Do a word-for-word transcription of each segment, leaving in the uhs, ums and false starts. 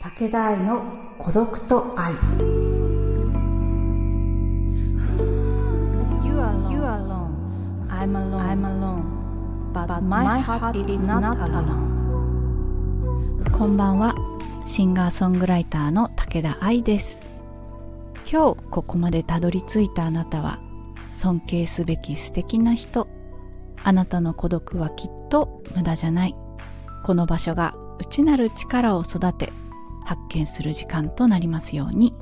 武田愛の孤独と愛。 You are alone. You are alone. I'm alone. I'm alone. But my heart is not alone. こんばんは。シンガーソングライターの武田愛です。今日ここまでたどり着いたあなたは尊敬すべき素敵な人。あなたの孤独はきっと無駄じゃない。この場所が内なる力を育て発見する時間となりますように。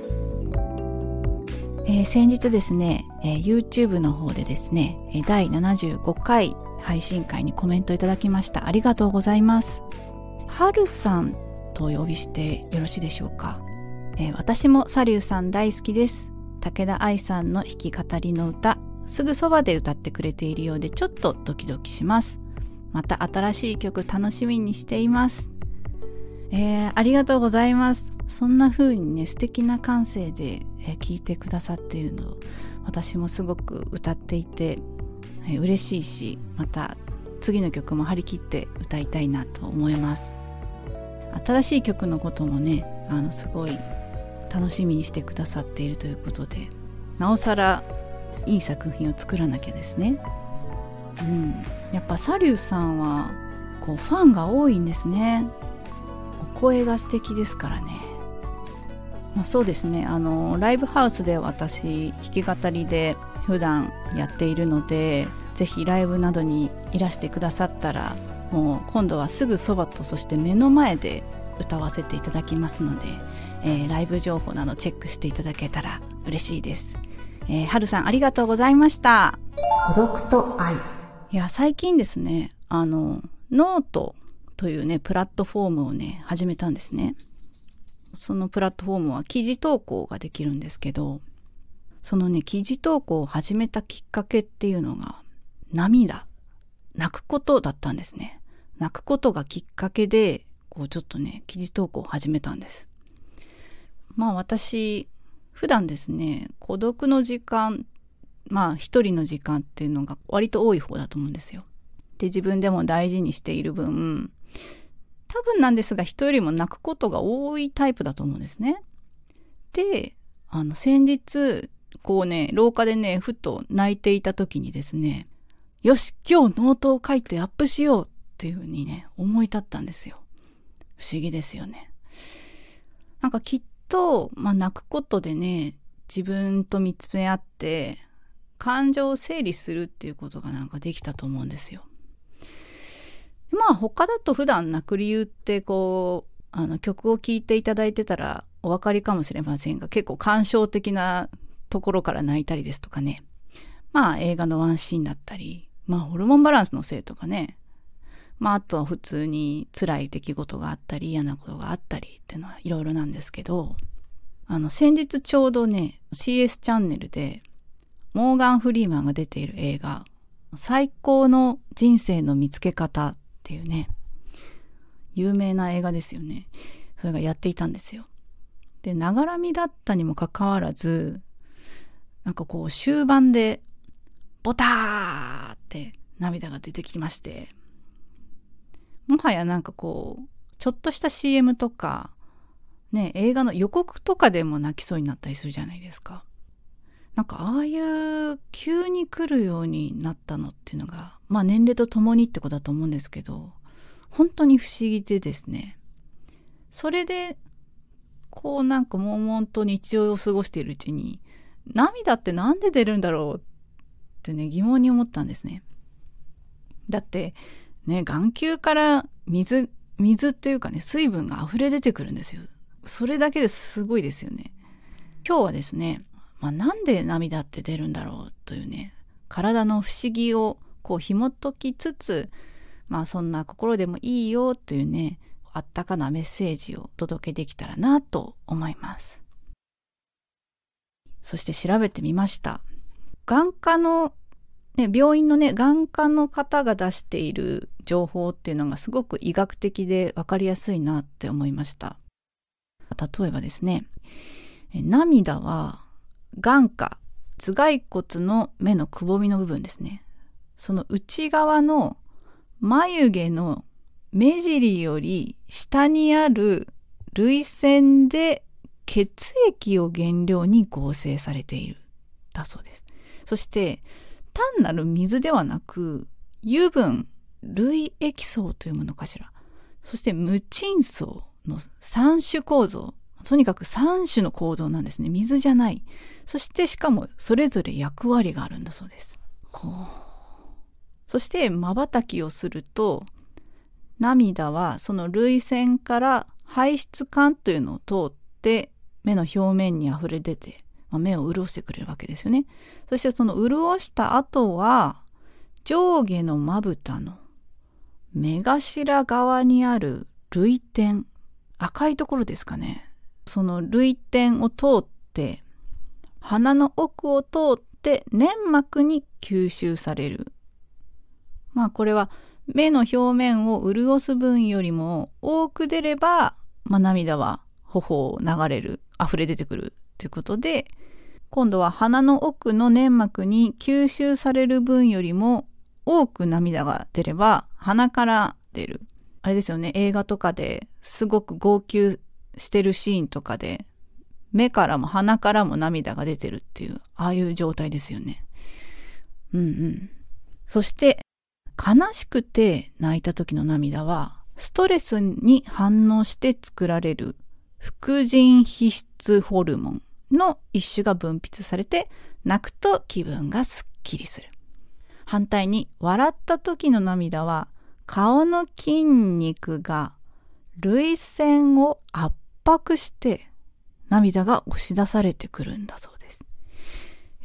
えー、先日ですね、えー、YouTube の方でですねだいななじゅうごかい配信会にコメントいただきました。ありがとうございます。はるさんとお呼びしてよろしいでしょうか。えー、私もサリューさん大好きです。武田愛さんの弾き語りの歌、すぐそばで歌ってくれているようでちょっとドキドキします。また新しい曲楽しみにしています。えー、ありがとうございます。そんな風にね、素敵な感性で、えー、聞いてくださっているのを私もすごく歌っていて、えー、嬉しいし、また次の曲も張り切って歌いたいなと思います。新しい曲のこともね、あのすごい楽しみにしてくださっているということで、なおさらいい作品を作らなきゃですね。うん、やっぱサリューさんはこうファンが多いんですね。声が素敵ですからね。まあ、そうですね、あのライブハウスで私弾き語りで普段やっているので、ぜひライブなどにいらしてくださったら、もう今度はすぐそばとそして目の前で歌わせていただきますので、えー、ライブ情報などチェックしていただけたら嬉しいです。えー、はるさんありがとうございました。 孤独と愛。 いや、最近ですね、あのノートというねプラットフォームをね始めたんですね。そのプラットフォームは記事投稿ができるんですけど、そのね記事投稿を始めたきっかけっていうのが涙、泣くことだったんですね。泣くことがきっかけでこうちょっとね記事投稿を始めたんです。まあ私普段ですね、孤独の時間、まあ一人の時間っていうのが割と多い方だと思うんですよ。で、自分でも大事にしている分、多分なんですが人よりも泣くことが多いタイプだと思うんですね。で、あの先日こうね廊下でねふと泣いていた時にですね、よし今日ノートを書いてアップしようっていうふうにね思い立ったんですよ。不思議ですよね。なんかきっと、まあ、泣くことでね自分と見つめ合って感情を整理するっていうことがなんかできたと思うんですよ。まあ他だと普段泣く理由ってこうあの曲を聴いていただいてたらお分かりかもしれませんが、結構感傷的なところから泣いたりですとかね、まあ映画のワンシーンだったり、まあホルモンバランスのせいとかね、まああとは普通に辛い出来事があったり嫌なことがあったりっていうのはいろいろなんですけど、あの先日ちょうどね シーエス チャンネルでモーガン・フリーマンが出ている映画最高の人生の見つけ方っていうね有名な映画ですよね。それがやっていたんですよ。で、ながらみだったにもかかわらず、なんかこう終盤でボターって涙が出てきまして、もはやなんかこうちょっとした シーエム とかね映画の予告とかでも泣きそうになったりするじゃないですか。なんかああいう急に来るようになったのっていうのが、まあ年齢とともにってことだと思うんですけど、本当に不思議でですね、それでこうなんか悶々と日常を過ごしているうちに、涙ってなんで出るんだろうってね疑問に思ったんですね。だってね眼球から水水っていうかね水分が溢れ出てくるんですよ。それだけですごいですよね。今日はですね、まあ、なんで涙って出るんだろうというね体の不思議をこう紐解きつつ、まあそんな心でもいいよというねあったかなメッセージをお届けできたらなと思います。そして調べてみました。眼科の、ね、病院のね眼科の方が出している情報っていうのがすごく医学的で分かりやすいなって思いました。例えばですね、涙は眼下頭蓋骨の目のくぼみの部分ですね、その内側の眉毛の目尻より下にある涙腺で血液を原料に合成されているだそうです。そして単なる水ではなく油分、涙液層というものかしら、そして無鎮層のさん種構造、とにかくさん種の構造なんですね。水じゃない。そしてしかもそれぞれ役割があるんだそうです。ほう。そして瞬きをすると、涙はその涙腺から排出管というのを通って目の表面に溢れ出て、まあ、目を潤してくれるわけですよね。そしてその潤した後は上下のまぶたの目頭側にある涙点、赤いところですかね。その涙点を通って鼻の奥を通って粘膜に吸収される。まあこれは目の表面を潤す分よりも多く出れば、まあ、涙は頬を流れる、溢れ出てくるということで、今度は鼻の奥の粘膜に吸収される分よりも多く涙が出れば鼻から出る。あれですよね、映画とかですごく号泣してるシーンとかで目からも鼻からも涙が出てるっていう、ああいう状態ですよね。うんうん。そして悲しくて泣いた時の涙はストレスに反応して作られる副腎皮質ホルモンの一種が分泌されて、泣くと気分がすっきりする。反対に笑った時の涙は顔の筋肉が涙腺を圧迫して涙が押し出されてくるんだそうです。へ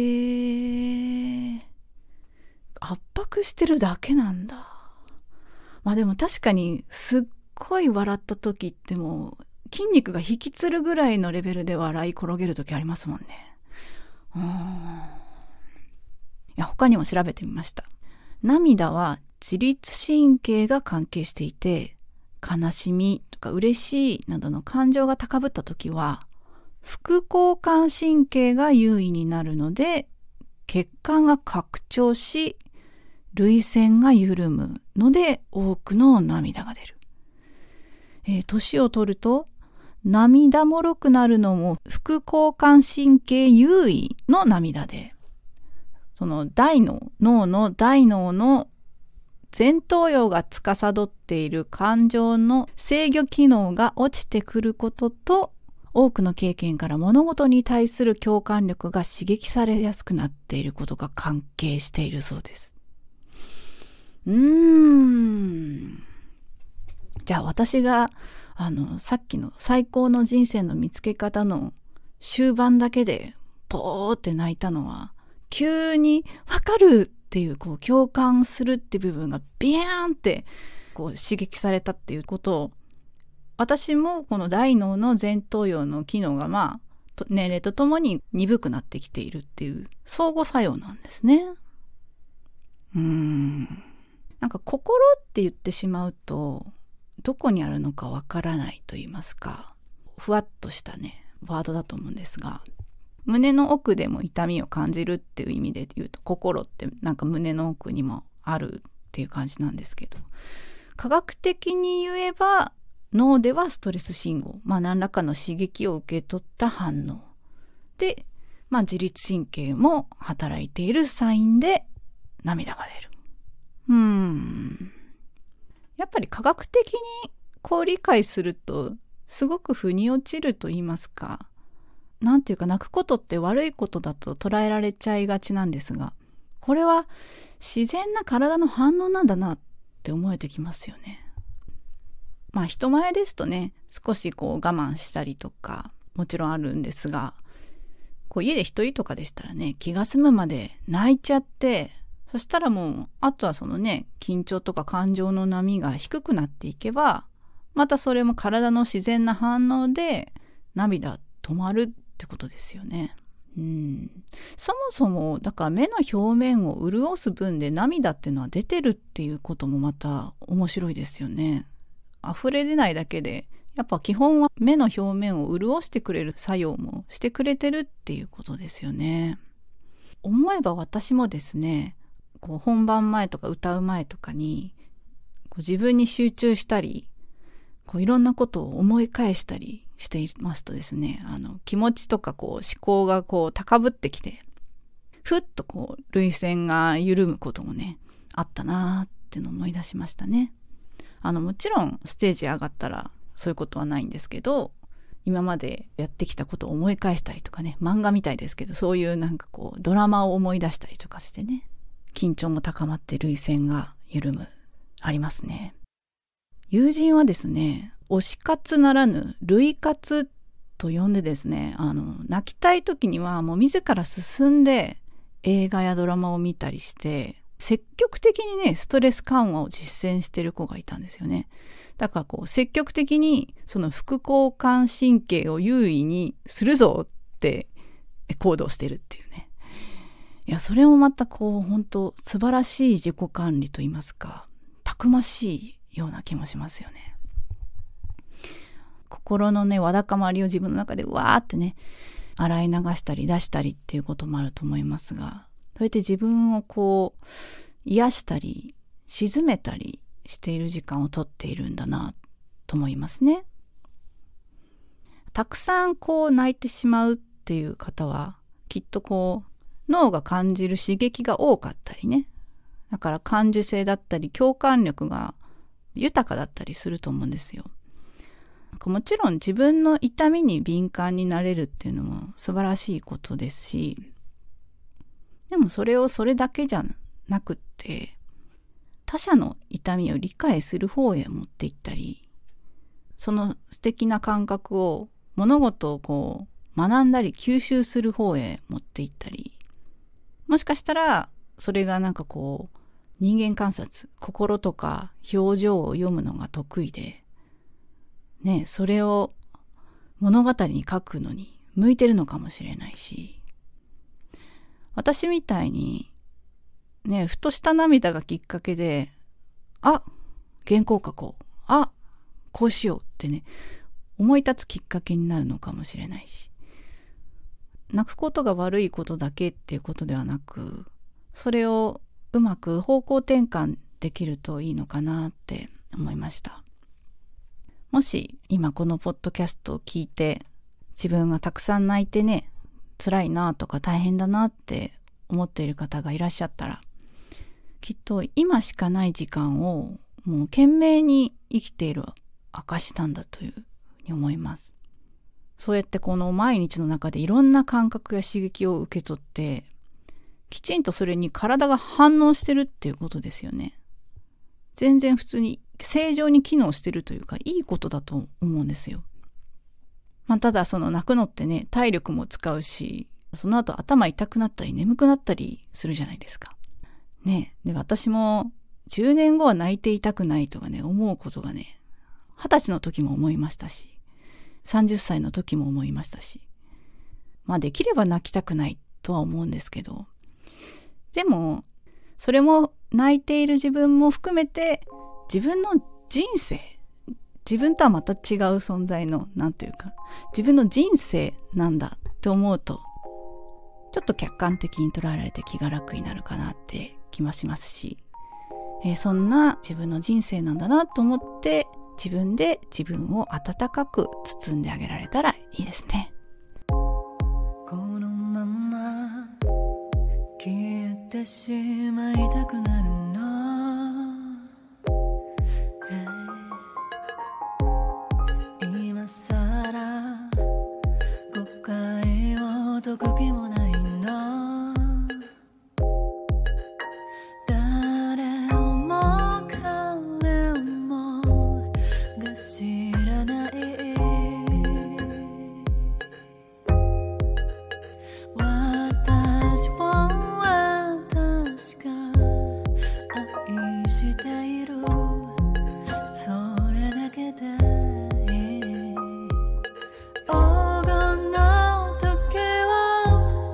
ー。圧迫してるだけなんだ。まあでも確かにすっごい笑った時ってもう筋肉が引きつるぐらいのレベルで笑い転げる時ありますもんね。うーん。いや、他にも調べてみました。涙は自律神経が関係していて、悲しみとか嬉しいなどの感情が高ぶった時は副交感神経が優位になるので、血管が拡張し涙腺が緩むので多くの涙が出る。えー、年を取ると涙もろくなるのも副交感神経優位の涙で、その大脳、脳の大脳の前頭葉が司っている感情の制御機能が落ちてくることと、多くの経験から物事に対する共感力が刺激されやすくなっていることが関係しているそうです。うーん。じゃあ私があのさっきの最高の人生の見つけ方の終盤だけでポーって泣いたのは、急にわかるっていう、こう共感するって部分がビヤーンってこう刺激されたっていうことを、私もこの大脳の前頭葉の機能がまあ年齢とともに鈍くなってきているっていう相互作用なんですね。うーん。なんか心って言ってしまうとどこにあるのかわからないと言いますか、ふわっとしたねワードだと思うんですが、胸の奥でも痛みを感じるっていう意味で言うと、心ってなんか胸の奥にもあるっていう感じなんですけど、科学的に言えば脳ではストレス信号、まあ何らかの刺激を受け取った反応で、まあ自律神経も働いているサインで涙が出る。うーん。やっぱり科学的にこう理解するとすごく腑に落ちると言いますか、なんていうか、泣くことって悪いことだと捉えられちゃいがちなんですが、これは自然な体の反応なんだなって思えてきますよね。まあ人前ですとね、少しこう我慢したりとかもちろんあるんですが、こう家で一人とかでしたらね、気が済むまで泣いちゃって、そしたらもうあとはそのね、緊張とか感情の波が低くなっていけば、またそれも体の自然な反応で涙止まるってことですよね。うん。そもそもだから目の表面を潤す分で涙っていうのは出てるっていうこともまた面白いですよね。溢れ出ないだけで、やっぱ基本は目の表面を潤してくれる作用もしてくれてるっていうことですよね。思えば私もですね、こう本番前とか歌う前とかにこう自分に集中したり、 こういろんなことを思い返したりしていますとですね、あの気持ちとかこう思考がこう高ぶってきて、ふっとこう涙腺が緩むこともねあったなーってのを思い出しましたね。あのもちろんステージ上がったらそういうことはないんですけど、今までやってきたことを思い返したりとかね、漫画みたいですけど、そういうなんかこうドラマを思い出したりとかしてね、緊張も高まって涙腺が緩む、ありますね。友人はですね、推し活ならぬ類活と呼んでですね、あの泣きたい時にはもう自ら進んで映画やドラマを見たりして、積極的にねストレス緩和を実践してる子がいたんですよね。だからこう積極的にその副交感神経を優位にするぞって行動してるっていうね。いや、それもまたこう本当素晴らしい自己管理と言いますか、たくましいような気もしますよね。心のねわだかまりを自分の中でうわーってね洗い流したり出したりっていうこともあると思いますが、そうやって自分をこう癒したり沈めたりしている時間をとっているんだなと思いますね。たくさんこう泣いてしまうっていう方はきっとこう脳が感じる刺激が多かったりね、だから感受性だったり共感力が豊かだったりすると思うんですよ。もちろん自分の痛みに敏感になれるっていうのも素晴らしいことですし、でもそれをそれだけじゃなくって他者の痛みを理解する方へ持っていったり、その素敵な感覚を物事をこう学んだり吸収する方へ持っていったり、もしかしたらそれがなんかこう人間観察、心とか表情を読むのが得意でね、それを物語に書くのに向いてるのかもしれないし、私みたいにね、ふとした涙がきっかけで、あ、原稿書こう、あ、こうしようってね、思い立つきっかけになるのかもしれないし、泣くことが悪いことだけっていうことではなく、それをうまく方向転換できるといいのかなって思いました。もし今このポッドキャストを聞いて、自分がたくさん泣いてね、辛いなとか大変だなって思っている方がいらっしゃったら、きっと今しかない時間をもう懸命に生きている証なんだというふうに思います。そうやってこの毎日の中でいろんな感覚や刺激を受け取って、きちんとそれに体が反応してるっていうことですよね。全然普通に正常に機能してるというか、いいことだと思うんですよ。まあ、ただその泣くのってね、体力も使うし、その後頭痛くなったり眠くなったりするじゃないですか。ね、で私もじゅうねんごは泣いていたくないとかね、思うことがね、はたちの時も思いましたし、さんじゅっさいの時も思いましたし、まあできれば泣きたくないとは思うんですけど、でもそれも泣いている自分も含めて自分の人生、自分とはまた違う存在のなんというか自分の人生なんだって思うと、ちょっと客観的に捉えられて気が楽になるかなって気もしますし、えー、そんな自分の人生なんだなと思って自分で自分を温かく包んであげられたらいいですね。 このまま消えてしまいたくなるの、今さら誤解を解く気もないの、誰をも彼もが知らない、私は確か愛している、それだけで黄金の時を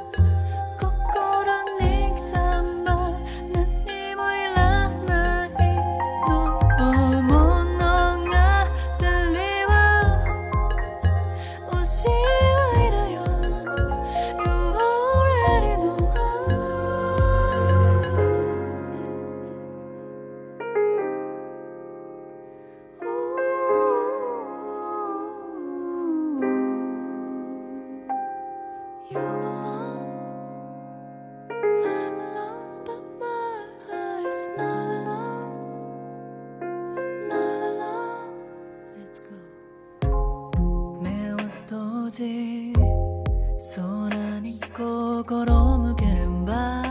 心に刻んだ、何もいらないの物語は字空に心向ければ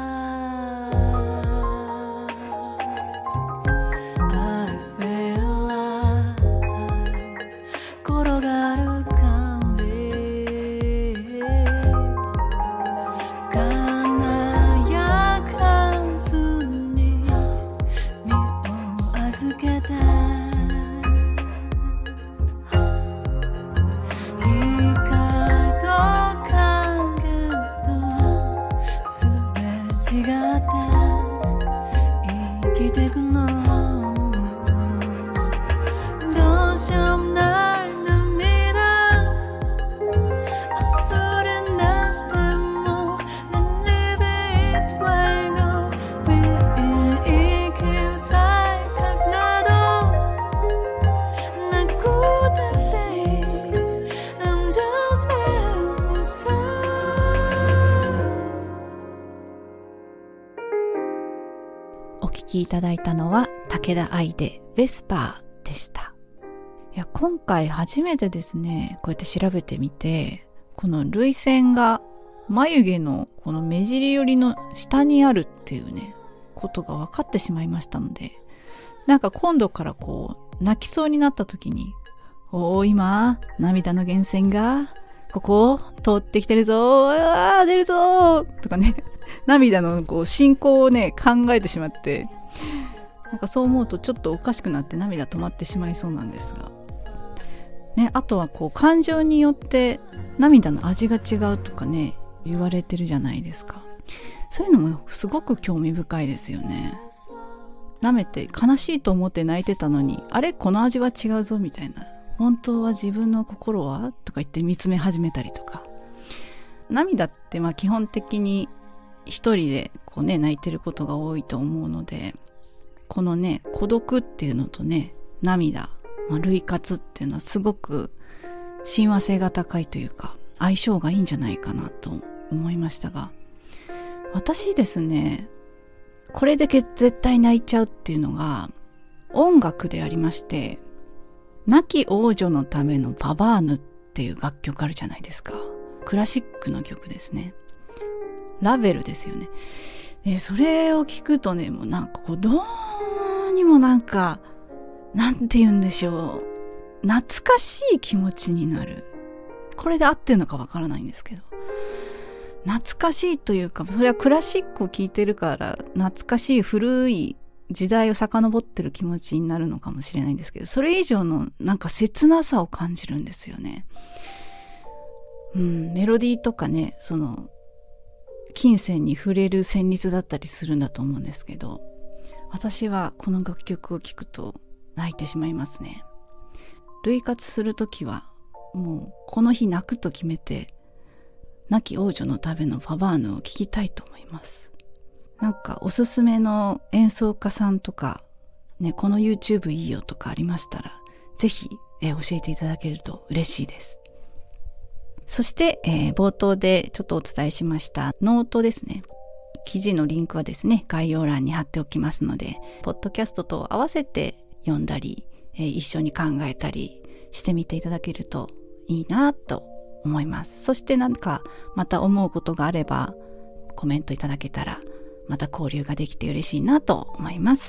お聞きいただいたのは武田愛でヴェスパーでした。いや、今回初めてですね、こうやって調べてみて、この涙腺が眉毛のこの目尻寄りの下にあるっていうね、ことが分かってしまいましたので、なんか今度からこう泣きそうになった時に、おー今涙の源泉がここを通ってきてるぞー、あー出るぞーとかね、涙のこう進行をね考えてしまって、なんかそう思うとちょっとおかしくなって涙止まってしまいそうなんですがね。あとはこう感情によって涙の味が違うとかね言われてるじゃないですか。そういうのもすごく興味深いですよね。舐めて悲しいと思って泣いてたのに、あれこの味は違うぞみたいな、本当は自分の心はとか言って見つめ始めたりとか。涙ってまあ基本的に一人でこうね泣いてることが多いと思うので、このね孤独っていうのとね涙、まあ、涙活っていうのはすごく親和性が高いというか相性がいいんじゃないかなと思いましたが、私ですねこれで絶対泣いちゃうっていうのが音楽でありまして、亡き王女のためのパバーヌっていう楽曲あるじゃないですか。クラシックの曲ですね。ラヴェルですよね。でそれを聞くとね、もうなんかこうどうにもなんかなんて言うんでしょう、懐かしい気持ちになる。これで合ってるのかわからないんですけど、懐かしいというか、それはクラシックを聴いてるから懐かしい古い時代を遡ってる気持ちになるのかもしれないんですけど、それ以上のなんか切なさを感じるんですよね。うん、メロディーとかね、その金銭に触れる旋律だったりするんだと思うんですけど、私はこの楽曲を聴くと泣いてしまいますね。涙活するときはもうこの日泣くと決めて、亡き王女のためのパバーヌを聴きたいと思います。なんかおすすめの演奏家さんとかね、この YouTube いいよとかありましたら、ぜひ、えー、教えていただけると嬉しいです。そして、えー、冒頭でちょっとお伝えしましたノートですね。記事のリンクはですね、概要欄に貼っておきますので、ポッドキャストと合わせて読んだり、えー、一緒に考えたりしてみていただけるといいなと思います。そしてなんかまた思うことがあればコメントいただけたら、また交流ができて嬉しいなと思います。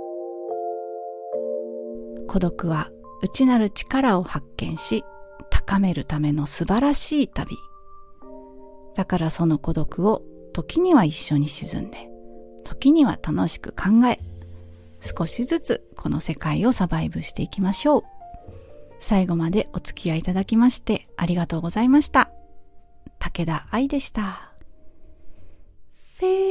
孤独は内なる力を発見し高めるための素晴らしい旅。だからその孤独を時には一緒に沈んで、時には楽しく考え、少しずつこの世界をサバイブしていきましょう。最後までお付き合いいただきましてありがとうございました。武田愛でした。フィ